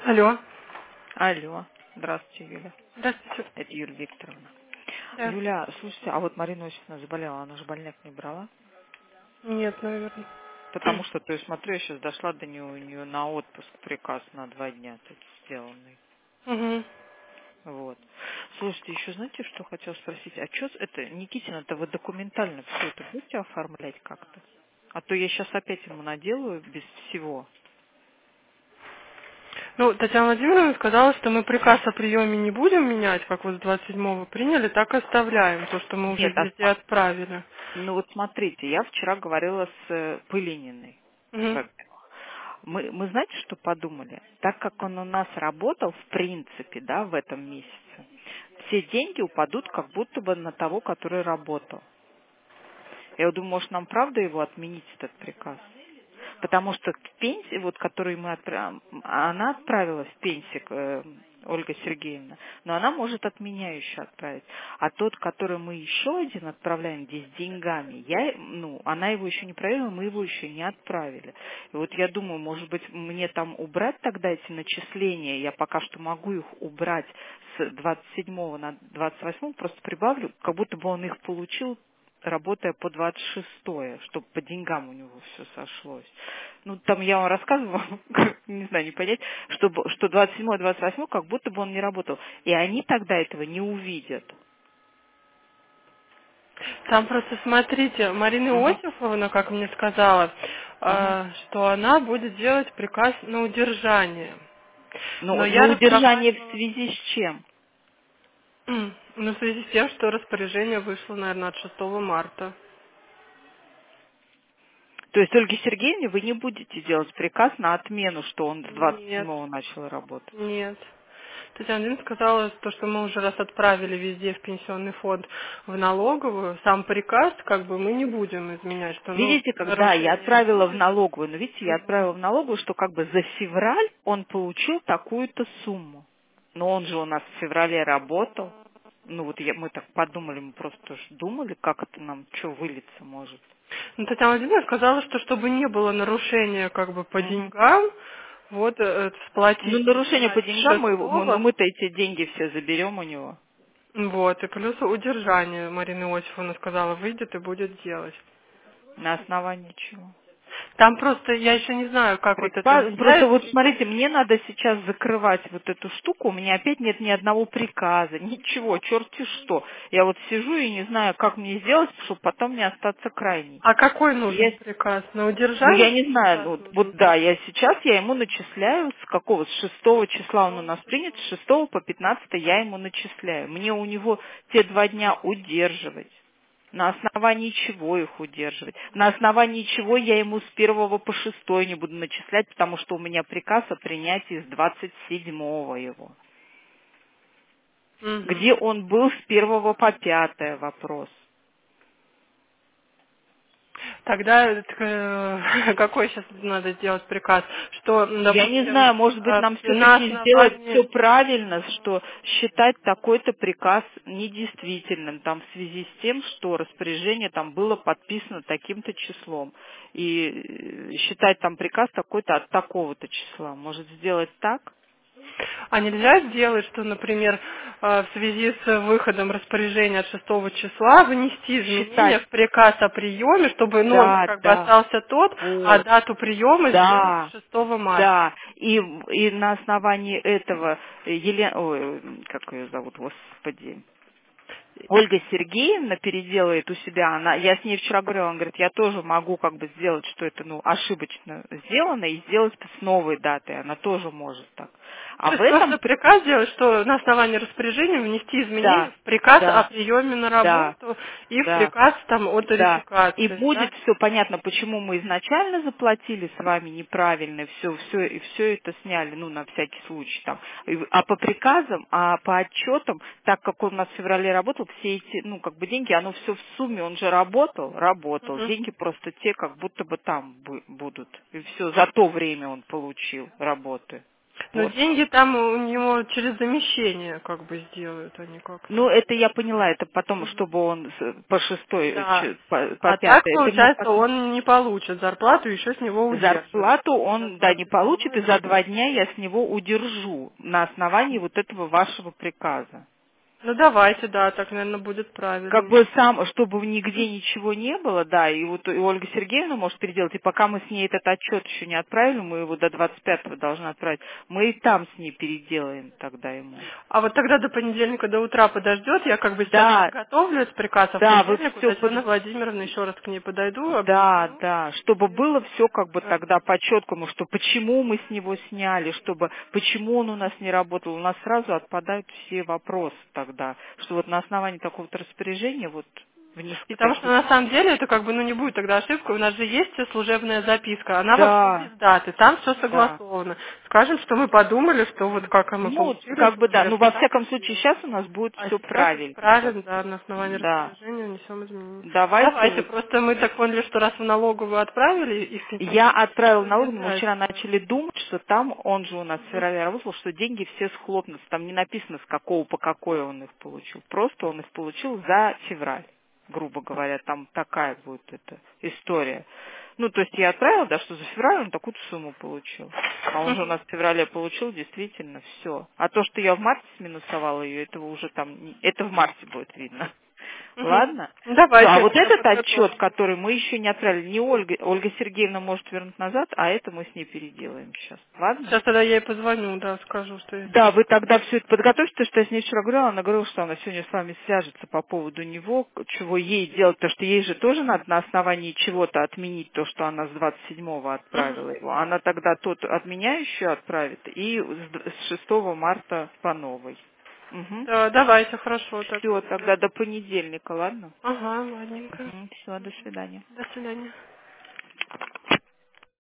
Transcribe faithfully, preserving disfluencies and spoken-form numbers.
Алло. Алло. Здравствуйте, Юля. Здравствуйте. Это Юлия Викторовна. Да. Юля, слушайте, а вот Марина Осиповна заболела, она же больняк не брала? Нет, наверное. Потому что, то есть, смотрю, я сейчас дошла до нее, у нее на отпуск приказ на два дня тут сделанный. Угу. Вот. Слушайте, еще знаете, что хотела спросить? А что это, Никитина-то вы документально все это будете оформлять как-то? А то я сейчас опять ему наделаю без всего. Ну, Татьяна Владимировна сказала, что мы приказ о приеме не будем менять, как вот с двадцать седьмого приняли, так и оставляем, то, что мы уже Нет, а, везде отправили. ну вот смотрите, я вчера говорила с э, Пылининой. Угу. Мы, мы знаете, что подумали? Так как он у нас работал, в принципе, да, в этом месяце, все деньги упадут как будто бы на того, который работал. Я вот думаю, может, нам правда его отменить, этот приказ? Потому что к пенсии, вот, которую мы отправим, она отправилась в пенсию, э, Ольга Сергеевна, но она может от меня еще отправить. А тот, который мы еще один отправляем, где с деньгами, я, ну, она его еще не проверила, мы его еще не отправили. И вот я думаю, может быть, мне там убрать тогда эти начисления, я пока что могу их убрать с двадцать седьмого на двадцать восьмое, просто прибавлю, как будто бы он их получил, работая по двадцать шестое, чтобы по деньгам у него все сошлось. Ну, там я вам рассказывала, не знаю, не понять, чтобы, что двадцать седьмое, двадцать восьмое, как будто бы он не работал. И они тогда этого не увидят. Там просто смотрите, Марина Ага, Иосифовна, как мне сказала, ага. э, что она будет делать приказ на удержание. Ну, Но на я удержание в разговаривала, связи с чем? м, ну, в связи с тем, что распоряжение вышло, наверное, от шестого марта. То есть Ольге Сергеевне вы не будете делать приказ на отмену, что он с двадцать Нет. седьмого начал работать? Нет. Татьяна Владимировна сказала, то, что мы уже раз отправили везде в пенсионный фонд в налоговую, сам приказ, как бы мы не будем изменять, что ну Видите, когда я нарушения отправила в будет. налоговую, но видите, я Мгм. отправила в налоговую, что как бы за февраль он получил такую-то сумму. Но он же у нас в феврале работал. Ну вот я, мы так подумали, мы просто ж думали, как это нам, что вылиться может. Ну, Татьяна Владимировна сказала, что чтобы не было нарушения как бы по Мгм. деньгам, вот э, Ну, сплатить, нарушение по начиная с деньгам, мы, его- мы, ну, шестого, мы-то эти деньги все заберем у него. вот, и плюс удержание, Марина Иосифовна сказала, выйдет и будет делать. На основании чего? Там просто, я еще не знаю, как вот это Приказ- Просто влияет. вот смотрите, мне надо сейчас закрывать вот эту штуку, у меня опять нет ни одного приказа, ничего, черти что. Я вот сижу и не знаю, как мне сделать, чтобы потом не остаться крайней. А какой Я, нужен приказ? На ну я удержание не знаю, ну, приказ вот, нужен? вот да, я сейчас, я ему начисляю, с какого, с шестого числа он у нас принят, с шестого по пятнадцатое я ему начисляю. Мне у него те два дня удерживать. На основании чего их удерживать? На основании чего я ему с первого по шестой не буду начислять, потому что у меня приказ о принятии с двадцать седьмого его. Мгм. Где он был с первого по пятое вопрос. Тогда э, какой сейчас надо сделать приказ? Что, м, Я не допустим, знаю, может быть, э, нам на все-таки сделать все основании... правильно, что считать такой-то приказ недействительным, там, в связи с тем, что распоряжение там было подписано таким-то числом. И э, считать там приказ такой-то от такого-то числа. Может сделать так? А нельзя сделать, что, например, э, в связи с выходом распоряжения от шестого числа внести изменения Считать. в приказ о приеме, чтобы номер Да, как бы да. остался тот, а Вот. дату приема сделать Да. шестого марта? Да, и, и на основании этого Елена, ой, как ее зовут, господи, Ольга Сергеевна переделает у себя, она, я с ней вчера говорила, она говорит, я тоже могу как бы сделать, что это, ну, ошибочно сделано, и сделать с новой датой, она тоже может так. То А в есть просто этом, приказ делать, что на основании распоряжения внести изменения да, в приказ о да, приеме на да, работу и в да. приказ там о Да, и тарификации, будет да? все понятно, почему мы изначально заплатили с вами неправильно, все, все, и все это сняли, ну, на всякий случай там. И- А по приказам, а по отчетам, так как он у нас в феврале работал, все эти, ну, как бы деньги, оно все в сумме, он же работал, работал. Мгм. Деньги просто те, как будто бы там бу- будут. И все, за то время он получил работы. Но Вот. деньги там у него через замещение как бы сделают, они как-то. Ну, это я поняла, это потом, Мгм. чтобы он с- по шестой, э, Да. ч- по, по А так, пятой, это мы получается, потом. он не получит зарплату, еще с него удержат. Зарплату За он, да, не двадцать получит, седьмое и за двадцать два дня я с него удержу на основании вот этого вашего приказа. Ну давайте, да, так, наверное, будет Как правильно. бы сам, чтобы нигде ничего не было, да, и вот и Ольга Сергеевна может переделать, и пока мы с ней этот отчет еще не отправили, мы его до двадцать пятого должны отправить, мы и там с ней переделаем тогда ему. А вот тогда до понедельника до утра подождет, я как бы сейчас Да, подготовлю этот приказ, а в да, вы понедельник у все Татьяны Владимировны еще раз к ней подойду, да, объясню. да, чтобы было все как бы Да. тогда по-четкому, что почему мы с него сняли, чтобы почему он у нас не работал, у нас сразу отпадают все вопросы тогда, что вот на основании такого-то распоряжения вот внести Потому что такие. на самом деле это как бы ну не будет тогда ошибка. У нас же есть служебная записка, она вообще Да, без даты, там все да. согласовано. Скажем, что мы подумали, что вот как мы Ну, получили как бы да, ну служебку, во так всяком и случае сделаем. сейчас у нас будет А все сейчас правильненько. исправим, да, на основании Да. распоряжения внесем изменения. Давайте Давайте, вот. просто мы так поняли, что раз в налоговую отправили и в Я пенсионный фонд, отправила то не налог, мы вчера обязательно. начали думать, что там, он же у нас в феврале работал, что деньги все схлопнутся. Там не написано, с какого по какой он их получил. Просто он их получил за февраль, грубо говоря. Там такая будет эта история. Ну, то есть я отправила, да, что за февраль он такую-то сумму получил. А он же у нас в феврале получил действительно все. А то, что я в марте сминусовала ее, этого уже там, не- это в марте будет видно. Мгм. Ладно? Ну, Ну, а давайте, вот я этот отчет, подготовлю. который мы еще не отправили, не Ольга, Ольга Сергеевна может вернуть назад, а это мы с ней переделаем сейчас. Ладно? Сейчас тогда я ей позвоню, да, скажу, что я Да, сейчас. вы тогда все это подготовьте, потому что я с ней вчера говорила, она говорила, что она сегодня с вами свяжется по поводу него, чего ей делать, потому что ей же тоже надо на основании чего-то отменить то, что она с двадцать седьмого отправила его. Она тогда тот отменяющий отправит и с д- с шестого марта по новой. Угу. Да, давайте, хорошо, так Все, сделаем. тогда до понедельника, ладно? Ага, ладненько. Угу. Все, до свидания. До свидания.